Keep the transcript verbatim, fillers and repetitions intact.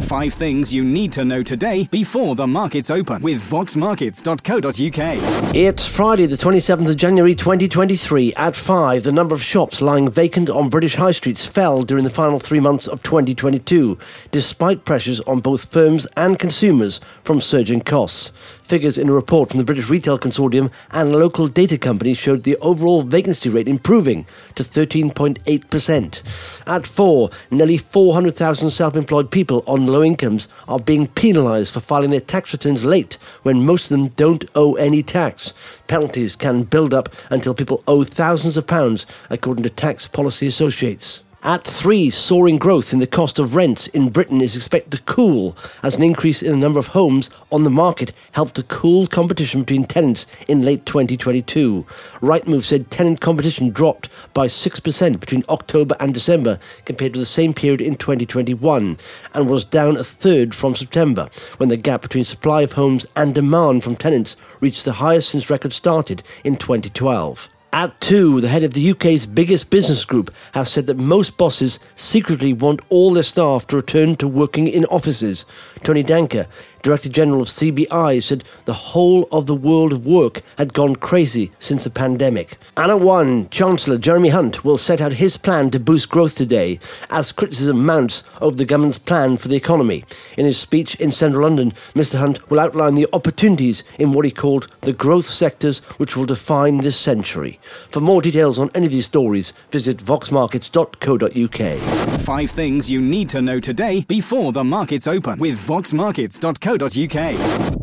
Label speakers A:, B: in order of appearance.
A: Five things you need to know today before the markets open with vox markets dot co dot uk.
B: It's Friday the twenty-seventh of January twenty twenty-three. At five, the number of shops lying vacant on British high streets fell during the final three months of twenty twenty-two, despite pressures on both firms and consumers from surging costs. Figures in a report from the British Retail Consortium and local data companies showed the overall vacancy rate improving to thirteen point eight percent. At four, nearly four hundred thousand self-employed people on low incomes are being penalised for filing their tax returns late when most of them don't owe any tax. Penalties can build up until people owe thousands of pounds, according to Tax Policy Associates. At three, soaring growth in the cost of rents in Britain is expected to cool as an increase in the number of homes on the market helped to cool competition between tenants in late twenty twenty-two. Rightmove said tenant competition dropped by six percent between October and December compared to the same period in twenty twenty-one and was down a third from September, when the gap between supply of homes and demand from tenants reached the highest since records started in twenty twelve. At two, the head of the U K's biggest business group has said that most bosses secretly want all their staff to return to working in offices. Tony Danker, Director General of C B I, said the whole of the world of work had gone crazy since the pandemic. And at one, Chancellor Jeremy Hunt will set out his plan to boost growth today as criticism mounts over the government's plan for the economy. In his speech in central London, Mr Hunt will outline the opportunities in what he called the growth sectors which will define this century. For more details on any of these stories, visit vox markets dot co dot uk.
A: Five things you need to know today before the markets open with vox markets dot co dot uk.